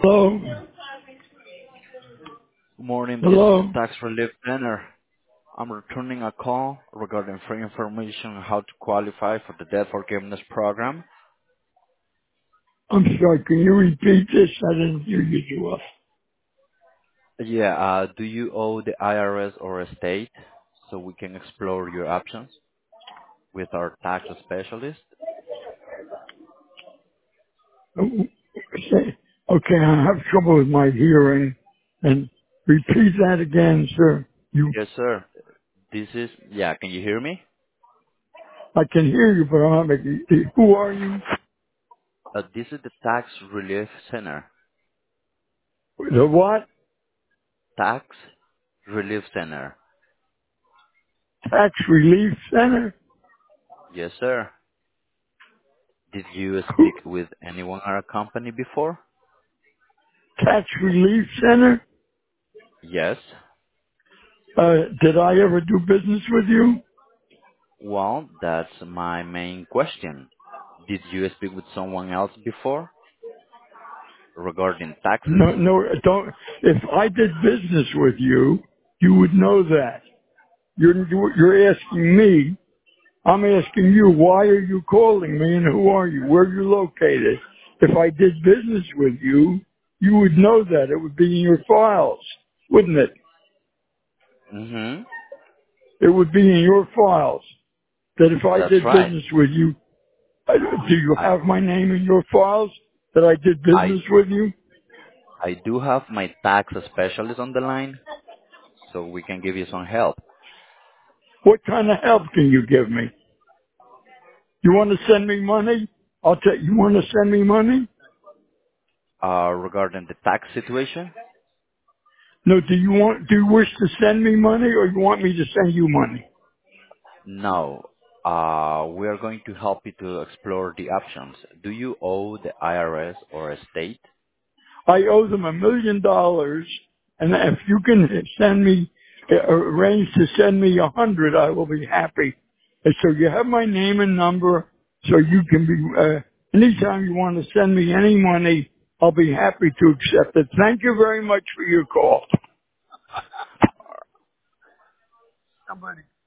Hello? Good morning. This is Hello? Tax Relief Center. I'm returning a call regarding free information on how to qualify for the debt forgiveness program. I'm sorry, can you repeat this? I didn't hear you too well. Do you owe the IRS or a state so we can explore your options with our tax specialist? Oh, okay, I have trouble with my hearing. And repeat that again, sir. Yes, sir. Can you hear me? I can hear you, but I'm not making, who are you? This is the Tax Relief Center. The what? Tax Relief Center. Tax Relief Center? Yes, sir. Did you Who? speak with anyone at our company before? Tax Relief Center? Yes. Did I ever do business with you? Well, that's my main question. Did you speak with someone else before regarding taxes? No, no, don't. If I did business with you, you would know that. You're asking me. I'm asking you, why are you calling me and who are you? Where are you located? If I did business with you, you would know that. It would be in your files, wouldn't it? Mm-hmm. It would be in your files. That if I That's did right. business with you, do you I, have my name in your files that I did I, business with you? I do have my tax specialist on the line, so we can give you some help, What kind of help can you give me? You want to send me money? I'll tell you, want to send me money? regarding the tax situation. No, do you wish to send me money or you want me to send you money? No, we are going to help you to explore the options. Do you owe the IRS or a state? I owe them $1 million, and if you can send me, arrange to send me 100, I will be happy. And so you have my name and number, so you can be, anytime you want to send me any money, I'll be happy to accept it. Thank you very much for your call.